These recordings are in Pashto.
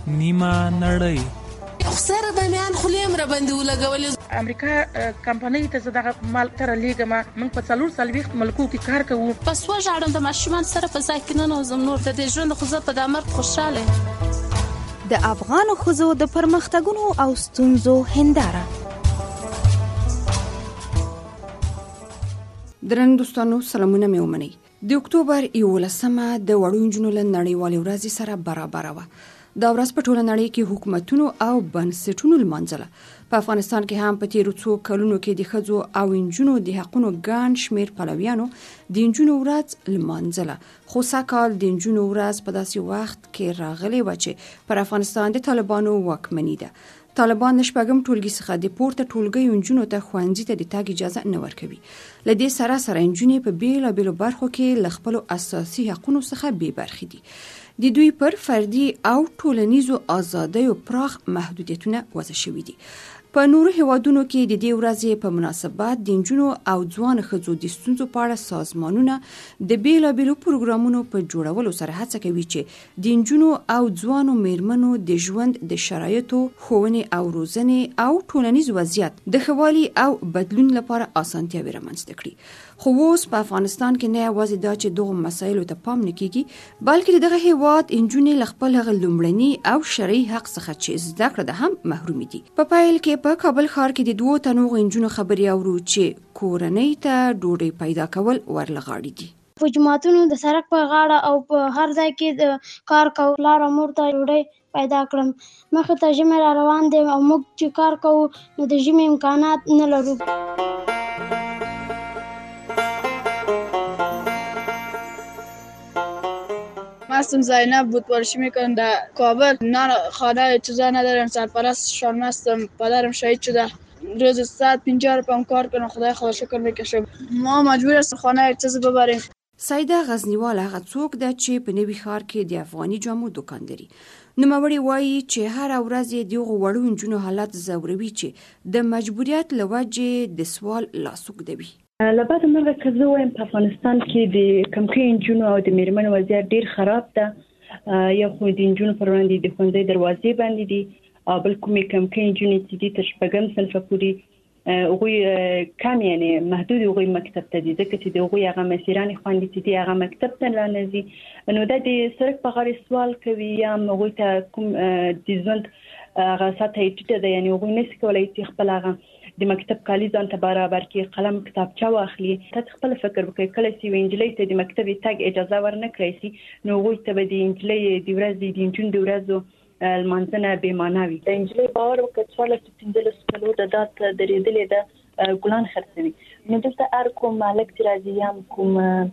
نیمه نړۍ. خسر بامیان خلیم را باندې ولګولې. امریکا کمپنۍ ته زه دغه مال تر لیږم. موږ په 440 ملکو کې کار کوو. پس وژاړم د ماشومان سره په ځای کې نه نوزم نور د دې ژوند خو زه په دا مرګ خوشاله. د افغان ښځو د پرمختګونو او ستونزو هنداره. درنو دوستانو سلامونه مې ومنئ. د اکتوبر 11مه د وړو نجونو له نړیوالې ورځې سره برابره وه. دا ورځ په ټوله نړۍ کې حکومتونو او بنسټونو لمانځله. په افغانستان کې هم په تیرو څو کلونو کې د ښځو او نجونو د حقونو ګڼ شمېر پلویانو د نجونو ورځ لمانځله. خو سږکال د نجونو ورځ په داسې وخت کې راغلی وه چې پر افغانستان د طالبانو واکمني ده. طالبان د شپږم ټولګي څخه د پورته ټولګیو نجونو ته ښوونځي ته د تګ اجازه نه ورکوي. له دې سره نجونې په بیلابیلو برخو کې له خپلو اساسي حقونو څخه بې برخې دي. د دوی پر فردي او ټولنیزو ازادیو پراخ محدودیتونه وضع شوي دي. په نورو هیوادونو کې د دې ورځې په مناسبت د نجونو او ځوان ښځو د ستونزو په اړه سازمانونه د بیلابیلو پروګرامونو په جوړولو سره هڅه کوي چې د نجونو او ځوانو میرمنو د ژوند د شرایطو، ښوونې او روزنې او ټولنیز وضعیت د ښه والي او بدلون لپاره اسانتیاوې رامنځته کړي. خو اوس په افغانستان کې نه یوازې دا چې دغو مسایلو ته پام نه کیږي، بلکې دغه هیواد نجونې له خپل هغه لومړني او شرعي حق څخه چې زده کړه ده هم محرومې دي. په پیل کې په کابل ښار کې د 2 تنو نجونو خبرې اورو چې کورنۍ ته ډوډۍ پیدا کول ورلغاړي دي. په جماعتونو د سړک په غاړه او په هر ځای کې د کار کول، پلار او مور ته ډوډۍ پیدا کړم. مخې ته ژمی را روان دی او موږ چې کار کوو نو د ژمي امکانات نه لرو. اسم زینب بود، ورشی میکنم در کابل. نه خانه چیزا ندارم، سرپرست شان هستم. پدرم شهید شده. روز 150 روپیه کار کنم. خدای خدا شکر میکشم. ما مجبور هستیم خانه چیز ببریم. سیده غزنیوال هغه څوک ده چې په نوي ښار کې د افغاني جامو دکان لري. نوموړی وایي چې هره ورځ یې دغو وړو نجونو حالت ځوروي چې د مجبوریت له وجې د سوال لاس اوږدوي. لبعد مرغه که زه وایم په افغانستان کې د کمکۍ نجونو او د میرمنو وضعیت ډیر خراب ده. یو خو د نجونو پر وړاندې د ښوونځي دروازې بندې دي او بل کومې کمکۍ نجونې چې دي تر 6 صنفه پورې هغوی کم یعنې محدود هغوی مکتب ته ځي، ځکه چې د هغوی هغه مسیرانې خویندې چې دي هغه مکتب ته نه ځي. نو دا د سړک په غاړې سوال کوي یا هغوی ته کوم د ژوند هغه سطحه یې ټیټه ده، یعنې هغوی نشي کولی چې خپل هغه د مکتب کالي ځان ته برابر کړي، قلم کتابچه واخلي. تاسو خپل فکر وکړئ کله چې یوې نجلۍ ته د مکتب تګ اجازه ورنه کړی شي نو هغوی ته به د نجلۍ د ورځې د نجونو د ورځو لمانځنه بې معنا وي. د نجلۍ باور وکړه 14-15 کلو د دات درېدلې ده ګلان خرڅوي. نو دلته هر کوم مالک چې راځي یا کوم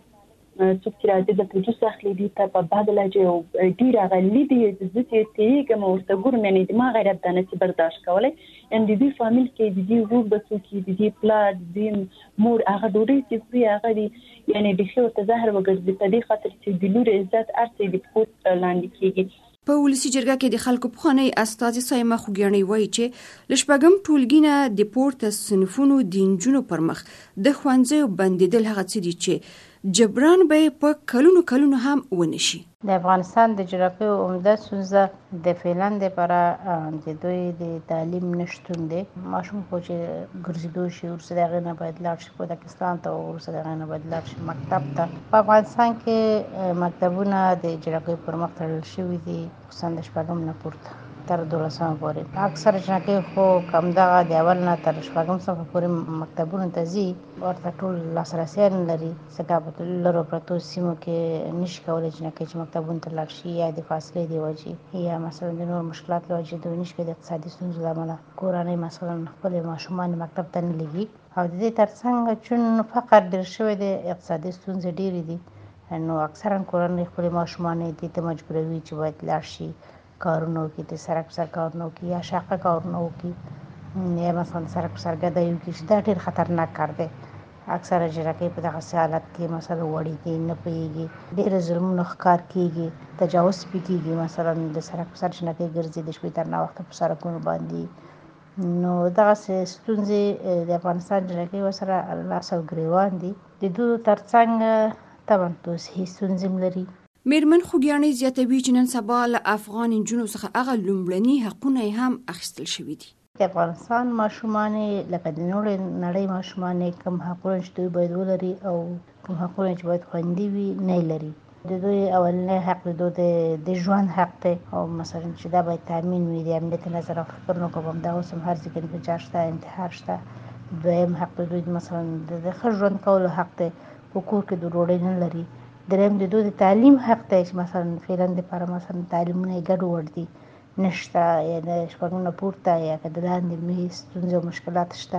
څوک چې راځي د پروډوس اخلي دي ته په بد لهجې او ډېر هغه لیدي زه چې تېږم ورته ګورم، یعنې د ما غیرت دا نه چې برداشت کولی. یعنې د دوی فامیل کې د دوی ورور بچو کې د دوی پلار د دوی مور هغه ډوډۍ چې خوري هغه دي یعنې بیخي ورته زهر وګرځي په دې خاطر چې د لور عزت هر څه د پښو لاندې کېږي. په ولسي جرګه کې د خلکو پخوانی استازي صایمه خوګیاڼۍ وایي چې له 6 ټولګي نه د پورته صنفونو د نجونو پر مخ د ښوونځیو بندېدل هغه څه دي چې جبران به په کلونو هم ونشي. د افغانستان د جغرافیې عمده ستونزه د فعلا لپاره د دوی د تعلیم نشتون دی. ماشوم خو چې ګرځېدو شي وروسته د هغې نه باید لاړ شي پاکستان ته، وروسته د هغې نه باید لاړ شي مکتب ته. په افغانستان کې مکتبونه د جغرافیې پر مخ تړل شوي دي، خصوصا د 6 نه پورته تر 12 پورې. اکثر جنکۍ خو کمدغه د اول نه تر 6 صنفه پورې مکتبونو ته ځي، ورته ټول لاسرسی نه لري، ځکه په لرو پرتو سیمو کې نشي کولی جنکۍ چې مکتبونو ته لاړ شي، یا د فاصلې د وجې یا مثلا د نور مشکلات له وجې دوی نشي کولی د اقتصادي ستونزو له امله کورنۍ مثلا خپلې ماشومان مکتب ته نه لېږي. او د دې ترڅنګ چون فقر ډېر شوی دی، اقتصادي ستونزې ډېرې دي، نو اکثرا کورنۍ خپلې ماشومان دې ته مجبوروي چې باید لاړ شي کارونه وکړي، د سړک پر سر کارونه وکړي یا شاقه کارونه وکړي، یا مثلا د سړک پر سر ګدایي وکړي چې دا ډېر خطرناک کار دی. اکثره جنکۍ په دغسې حالت کې مثلا وړېږي، نه پوهېږي، ډېر ظلمونه ښکار کېږي، تجاوز پې کېږي. مثلا د سړک پر سر جنکۍ ګرځي د شپې تر ناوخته په سړکونو باندې. نو دغسې ستونزې د افغانستان جنکۍ ورسره لاس او ګرېوان دي. د دوی ترڅنګ طبعا صحي ستونزې هم لري. میرمن خوګیاڼي زیاتوي چې نن سبا له افغان نجونو څخه هغه لومړني حقونه هم اخیستل شوي دي. د افغانستان ماشومان لکه د نورې نړۍ ماشومان کوم حقونه چې دوی باید ولري او کوم حقونه چې باید خوندي وي نه لري. د دوی اولنی حق د ژوند حق دی او مثلا چې دا باید تامین وي د امنیت نظر فکر نه کوم دا اوس هم هر ځای کې انفجار شته انتحار شته. دویم حق د دوی مثلا د ښه ژوند کولو حق دی په کور کې د ډوډۍ نه لري. دریم د دوی د تعلیم حق دی چې مثلا فعلا دپاره مثلا تعلیمونه یې ګډ وډ دي نشته یا د شپږمه پورته یا که د لاندې مې ستونزې او مشکلات شته.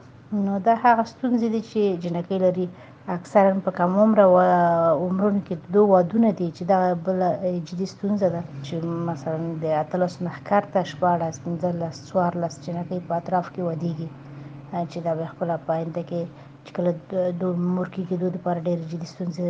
نو دا هغه ستونزې دي چې جنکۍ لري اکثرا په کم عمره عمرونو کې د دوی وادونه دي چې دا بله جدي ستونزه ده چې مثلا د 18 نه ښکته 14 15 14 جنکۍ په اطراف کې ودیږي چې دا به خپله په آینده کې چې کله دوی مور کېږي دوی دپاره ډېرې جدي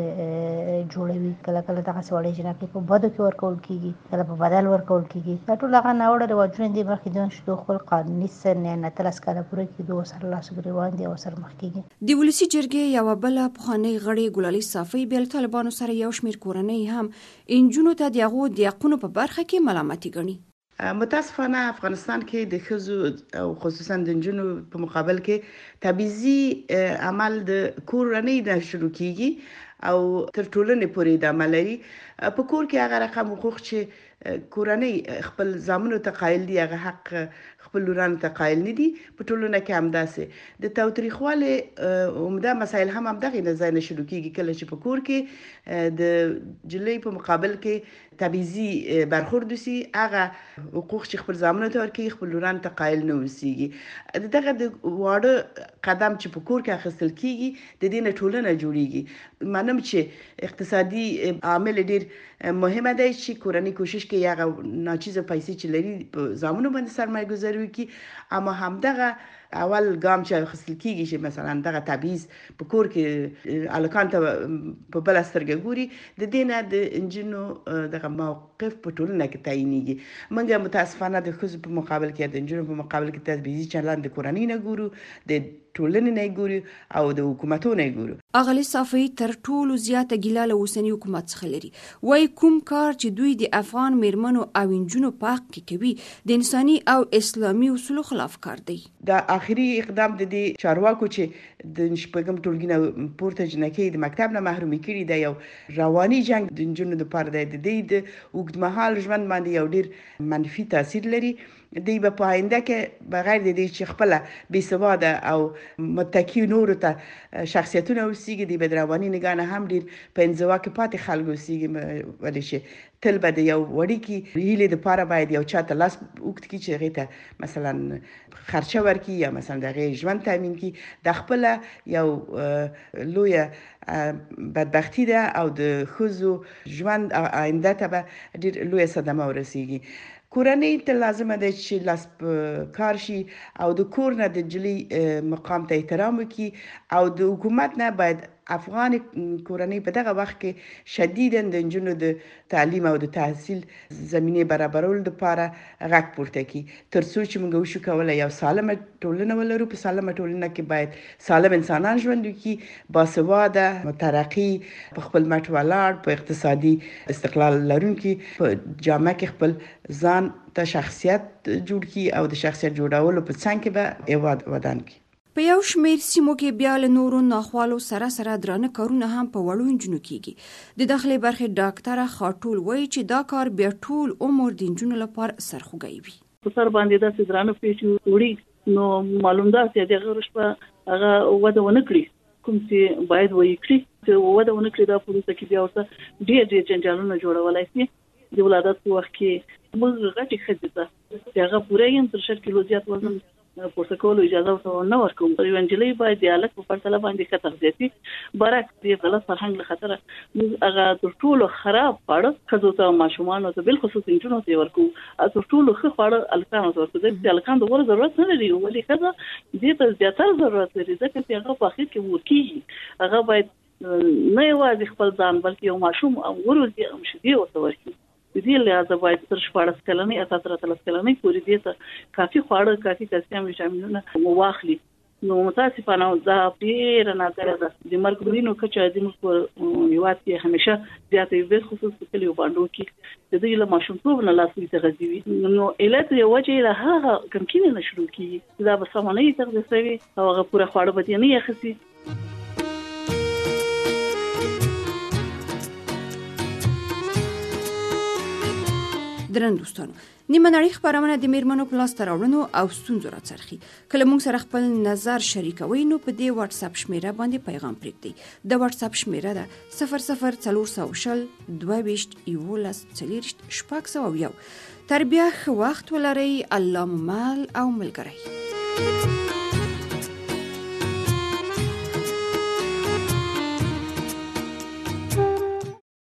ستونزې جوړوي. کله کله دغسې وړې جنکۍ په بدو کې ورکول کېږي کله په بدل ورکول کېږي. دا ټول هغه ناوړه رواجونه دي مخکې دي چې دوی خپل قانوني سن یا 19 کاله پوره کړي دوی ورسره لاس ګرېوان دي او ورسره مخ کېږي. د ولسي جرګې یوه بله پخوانۍ غړې ګلالۍ صافۍ بیا له طالبانو سره یو شمېر کورنۍ هم نجونو ته د هغو د حقونو په برخه کې ملامتي ګڼي. متاسفانه افغانستان کې د ښځو او خصوصا د نجونو په مقابل کې تبعیضي عمل د کورنۍ نه شروع کیږي او تر ټولنې پورې د عمل لري. په کور کې هغه رقم حقوق چې کورنۍ خپل زامنو ته قایل دي هغه حق خپل لورانو ته قایل نه دي. په ټولنه کې همداسې د تاوتریخوالي عمده مسایل هم همدغې نه ځای نه شروع کیږي کله چې په کور کې د جلۍ په مقابل کې تبعیضي برخورد وسي هغه حقوق چې خپل زامنو ته ورکوي خپل لورانو ته قایل نه اوسیږي. دغه د واړه قدم چې په کور کې اخیستل کیږي د دې نه ټولنه جوړیږي. منم چې اقتصادي عامل ډیر مهمه دی چې کورنۍ کوشش کوي هغه ناچیزه پیسې چې لري په زامنو باندې سرمایه گذاري وکړي اما همدغه اول ګام چې اخیستل کیږي چې مثلا دغه تبعیض په کور کې الکان ته په بل سترګه ګوري د دې نه د انجینو دغه موقف په ټولنه کې تعینېږي. موږ متاسفانه د ښځو په مقابل کې د انجینو په مقابل کې تبعیضي چلند د کورنۍ نه ګورو د ټولنې نه ګورو او د حکومتونو نه ګورو. اغلی صافۍ تر ټولو زیاته ګیله له اوسني حکومت څخه لري. وایي کوم کار چې دوی د افغان میرمنو او نجونو په حق کې کوي د انساني او اسلامي اصولو خلاف کار دی. دا آخري اقدام د دې چارواکو چې د شپږم ټولګي نه پورته جنکۍ د مکتب نه محرومي کړي دی یو رواني جنگ د نجونو لپاره دی د دې د اوږدمهال ژوند باندې یو ډیر منفي تاثیر لري. دی به په آینده کې بغیر د دې چې خپل بې سواده او متکی نورو ته شخصیتونه اوسیږي دی به رواني نگاه نه هم ډیر په انزوا کې پاتې خلک اوسیږي ولې چې تل به د یو وړوکي هیلې لپاره باید یو چاته لاس اوږد کړي چې هغې ته مثلا خرچه ورکړي یا مثلا د هغې ژوند تامین کړي. د خپله یو لویه بدبختي ده او د ښځو ژوند آینده ته به ډیر لویه صدمه ورسیږي. کورنۍ ته لازمه ده چې لاس کار شي او د کور نه د نجلۍ مقام ته احترام وکړي او د حکومت نه باید افغان کورنۍ په دغه وخت کې شدیداً د نجونو د تعلیم او د تحصیل زمینه برابرولو لپاره غږ پورته کړي تر څو چې موږ وشو کولای یو سالمه ټولنه ولرو. په سالمه ټولنه کې باید سالم انسانان ژوند وکړي باسواده مترقي په خپل مټ ولاړ په اقتصادي استقلال لرونکي په جامعه کې خپل ځان ته شخصیت جوړ کړي او د شخصیت جوړولو په څنګ کې به هیواد ودان کړي. په یو شمېر سیمو کې بیا له نورو ناخوالو سره سره درانه کارونه هم په وړو نجونو کېږي. د داخلي برخې ډاکټره خاټول وایي چې دا کار بیا ټول عمر د نجونو لپاره سرخوږی وي. په سر باندې داسې درانه پیسې وړي نو معلوم ده چې دغه رشوه هغه وده ونه کړي کوم چې باید وایي کړي چې وده ونه کړي دا پروسه کې بیا ورته ډېر جنجالونه جوړولای شي. د ولادت په وخت کې موږ غټي ښځې ته چې هغه پوره یې تر 6 کیلو زیات وزن پورته کولو اجازه ورته نه ورکوم. یو نجلۍ باید د هلک په پرتله باندې ښه تغذیه کړي. برعکس د غلط فرهنګ له خطره موږ هغه تر ټولو خراب خواړه ښځو ته ماشومانو ته بالخصوص نجونو ته ورکوو. تر ټولو ښه خواړه هلکانو ته ورکوو. ځکه چې هلکان د غوره ضرورت نه لري ولې ښځه دې ته زیاتره ضرورت لري ځکه چې هغه په اخر کې ورکېږي. هغه باید نه یوازې خپل ځان بلکې یو ماشوم وروزي هم شیدې ورته ورکړي. د دې لحاظه باید تر 14 کلنۍ 13 کلنۍ پورې دې ته کافي خواړه کافي کلسیم ویټامینونه واخلي نو متاسفانه دا ډیره نادره ده د مرګ ورینو کچه د موږ په یوات کې همیشه زیاتې به خصوص په کلیو باندې کې د دې له ماشومتوب نه لاسوي تغذیوي نو علت یو وجه له هغه کمکینه نشو کیږي دا به سمونی تغذیوي او هغه پوره خواړه به نه یخسي درن دوستانو نیمه نړۍ خبرونه د میرمنو په لاس راوړنو او ستونزو راڅرخي کله موږ سره خپل نظر شریکوي نو په دې واتس اپ شمیره باندې پیغام پرېږدئ د واتس اپ شمیره ده 00400 22 11 4 تر بیا ښه وخت ولرئ الله مو مل او ملګری